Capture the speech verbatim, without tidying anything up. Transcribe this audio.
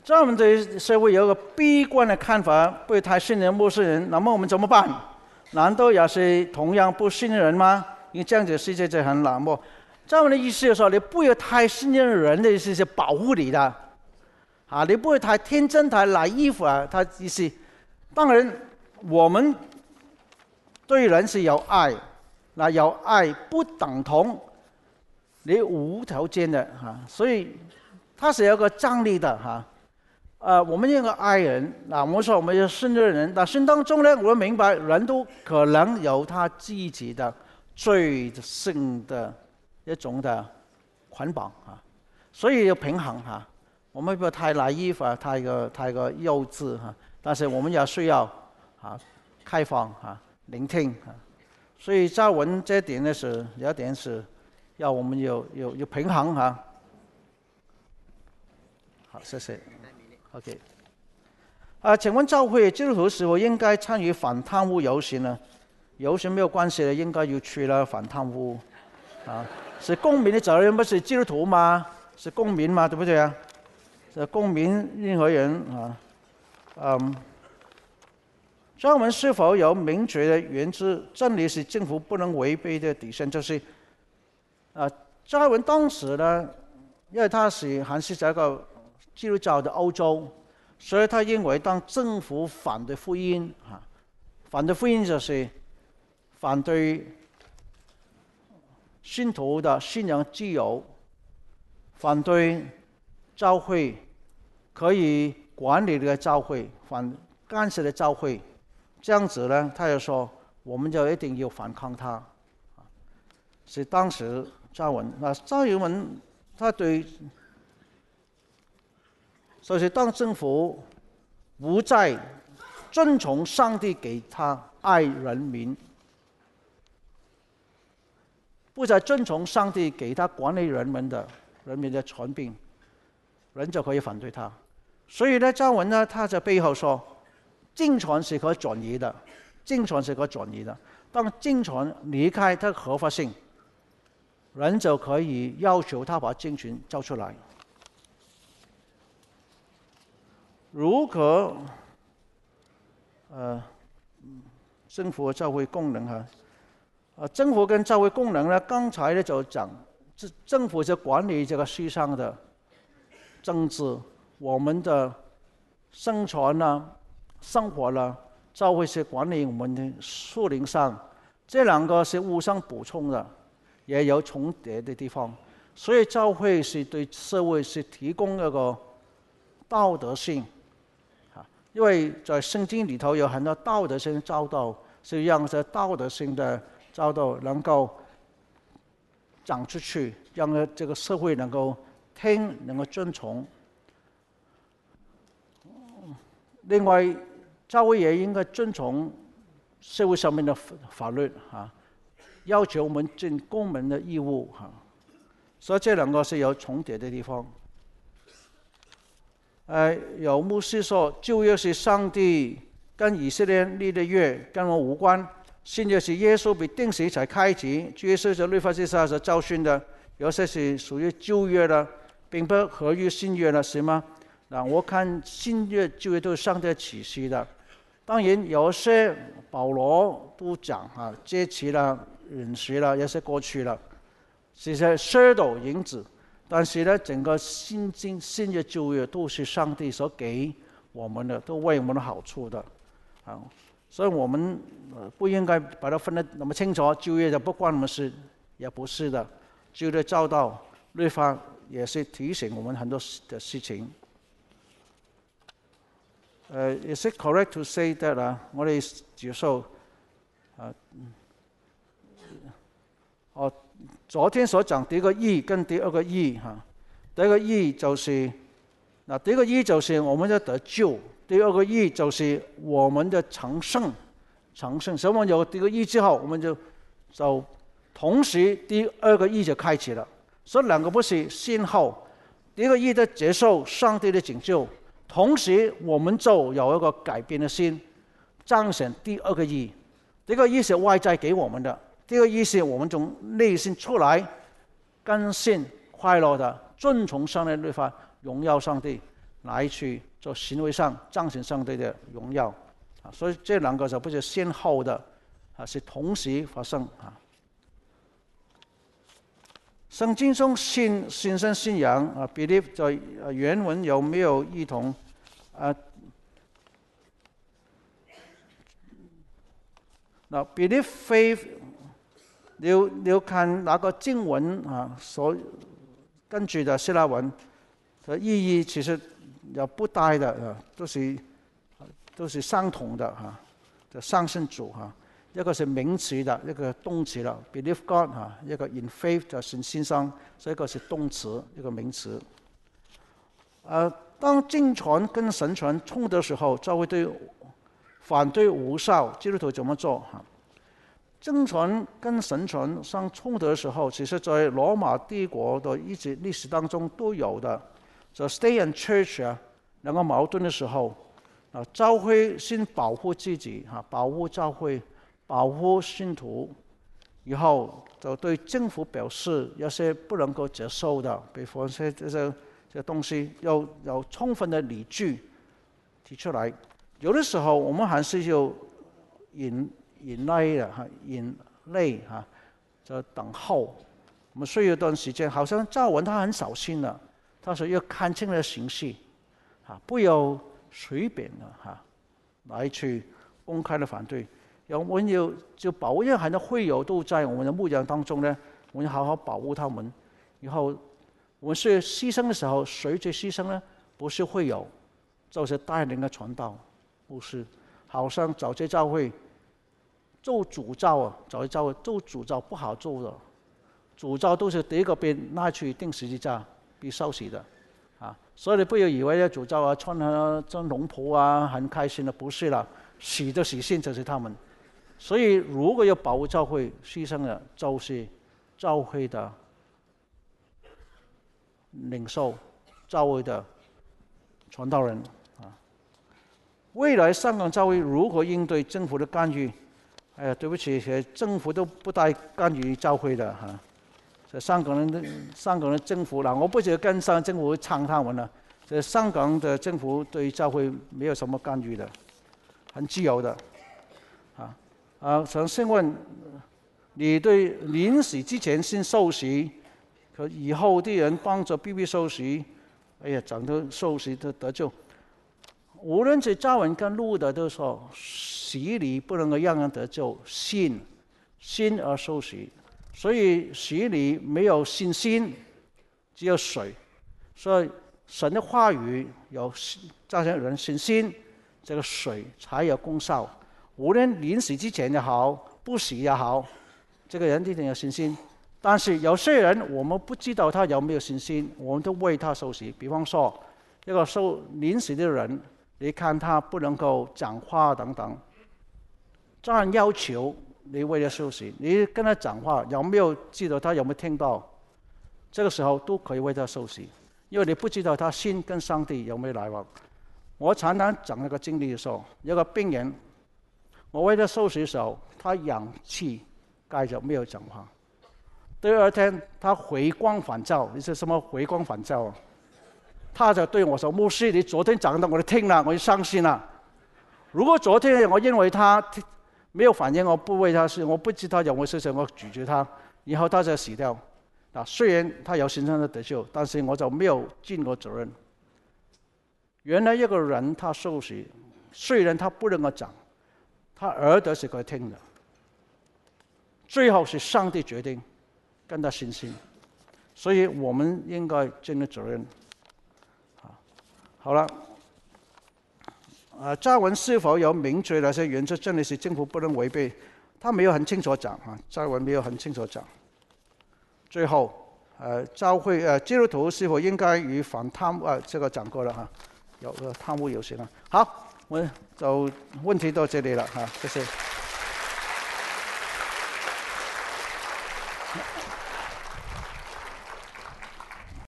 在我们对社会有一个悲观的看法，不太信任陌生人，那么我们怎么办？难道也是同样不信任人吗？因为这样子世界就很冷漠。在我们的意思就是说，你不要太信任人的意思是保护你的，啊，你不会太天真、太naive啊。他意思，当然我们对人是有爱，那有爱不等同你无条件的哈，所以它是有个张力的哈。呃，我们应该爱人，那我们说我们要信任人，但是当中呢，我们明白人都可能有他自己的罪性的一种的捆绑啊，所以要平衡哈。我们不要太naive啊，太个太个幼稚哈，但是我们也需要啊开放啊，聆听啊。所以在文这点呢是有一点是要我们有有有平衡哈。好，谢谢。OK， 啊，请问教会基督徒是否应该参与反贪污游行呢？游行没有关系的，应该要去了反贪污，啊，是公民的责任，不是基督徒吗？是公民嘛，对不对啊？是公民任何人啊，嗯，所以我们是否有明确的原则？真理是政府不能违背的底线，就是啊，加尔文当时呢，因为他是还是在一个基督教的欧洲，所以他认为当政府反对福音啊，反对福音就是反对信徒的信仰自由，反对教会可以管理的教会，反干涉的教会，这样子呢，他就说我们就一定要反抗他。是当时加尔文，那加尔文他对。所以当政府不再遵从上帝给他爱人民，不再遵从上帝给他管理人民的人民的权柄，人就可以反对他。所以呢，加尔文呢，他在背后说，政权是可转移的，政权是可转移的。当政权离开它的合法性，人就可以要求他把政权交出来。如果呃政府和教会功能哈，啊政府跟教会功能呢，刚才呢就讲，政府就管理这个世上的政治，我们的生存啦、生活啦，教会是管理我们的属灵上，这两个是互相补充的，也有重叠的地方，所以教会是对社会是提供一个道德性。因为在圣经里头有很多道德性教导，是让这道德性的教导能够讲出去，让这个社会能够听，能够遵从。另外，教会也应该遵从社会上面的法律啊，要求我们尽公民的义务哈。所以这两个是有重叠的地方。呃，有牧师说，旧约是上帝跟以色列立的约，跟我无关。新约是耶稣被钉死才开启，耶稣在律法之下所教训的，有些是属于旧约的，并不合于新约的，是吗？那我看新约、旧约都是上帝的启示的。当然，有些保罗都讲啊，节期了、允许了，有些过去了，是些噱头影子。但是呢，整个新经、新约、旧约都是上帝所给我们的，都为我们的好处的，啊，所以我们呃不应该把它分得那么清楚，旧约就不关我们事，也不是的。旧约教导、律法也是提醒我们很多的事情。呃、uh, ，Is it correct to say that 啊、uh, ，我哋接受啊，哦。昨天所講第一個義跟第二個義哈，第一個義就是嗱，第一個義就是我們的得救，第二個義就是我們的成聖，成聖。所以我們有第一個義之後，我們就就同時第二個義就開始了。所以兩個不是先後，第一個義的接受上帝的拯救，同時我們就有一個改變的心，彰顯第二個義。第一個義是外在給我們的。第二個意思，我們從內心出來，甘心快樂的遵從上帝律法，榮耀上帝。 来去做行为上彰显上帝的荣耀啊。所以这两个就不是先后的啊，是同时发生啊。圣经中信新生信仰啊 ，believe 在原文有没有异同啊？那 believe faith， 你要你要看那個經文啊，所根據的希臘文的意義其實也不大的啊，都是都是相同的哈、啊，就相信主哈、啊。一個是名詞的，一個動詞啦 ，believe God 哈、啊，一個 in faith 就信心上，所以一個是動詞，一個名詞。呃，當經傳跟神傳衝的時候，就會對反對無效，基督徒怎麼做哈？經傳跟神傳相衝突的時候，其實在羅馬帝國的一直歷史當中都有的。就 state and church 啊兩個矛盾的時候，啊，教會先保護自己哈，保護教會。保護信徒，以後就對政府表示有些不能夠接受的，比方說這些這些東西要有充分的理據提出來。有的時候我們還是要忍忍耐的哈，忍耐哈，就等候。我們需要一段時間，好像趙文他很小心的，他說要看清了形勢，啊，不要隨便的哈來去公開的反對。我們要就保護，因為很多會友都在我們的牧養當中呢，我們要好好保護他們。然後我們需要犧牲的時候，誰最犧牲呢？不是會友，就是帶領的傳道，不是。好像早期教會做主教啊，早期教會做主教不好做的，主教都是第一個被拉去釘十字架，被燒死的啊。所以你不要以為呢主教啊穿啊穿龍袍啊很開心的，不是啦，死的死先就是他們。所以，如果要保護教會，犧牲的就是教會的領袖、教會的傳道人啊。未來香港教會如何應對政府的干預？哎呀，對不起，政府都不帶干預教會的哈。在、啊、香港人的香港的政府啦，我不是跟上政府撐他們啦。在香港的政府對教會沒有什麼干預的，很自由的。啊，想先問你對臨死之前先受洗，可以後啲人幫着必必受洗，哎呀，講到受洗都得救。無論是趙文跟路德都說，洗禮不能夠讓人得救，信信而受洗，所以洗禮沒有信心，只有水。所以神的話語有造成人信心，這個水才有功效。無論臨死之前也好，不死也好，這個人一定有信心。但是有些人，我們不知道他有沒有信心，我們都為他受洗。比方說，一個受臨死的人，你看他不能夠講話等等，這樣要求你為他受洗，你跟他講話，有沒有知道他有沒有聽到？這個時候都可以為他受洗，因為你不知道他心跟上帝有沒有來往。我常常講一個經歷的時候，有個病人。我為他受洗的時候，他氧氣蓋着沒有講話。第二天他回光返照，你知什麼回光返照啊？他就對我說：牧師，你昨天講的我都聽了，我就相信了。如果昨天我因為他沒有反應，我不為他事，我不知道有沒有事情，我拒絕他，以後他就死掉。嗱，雖然他有信心的得救，但是我就沒有盡過責任。原來一個人他受洗，雖然他不能夠講。他耳朵是可以聽的，最後是上帝決定，跟他信心，所以我們應該盡責任。好了，啊，趙文是否有明確那些原則，真的是政府不能違背？他沒有很清楚講啊，趙文沒有很清楚講。最後，呃，教會呃基督徒是否應該與反貪污？啊，這個講過了哈，有個貪污有事啦。好。我就問題到這裡了哈，謝謝。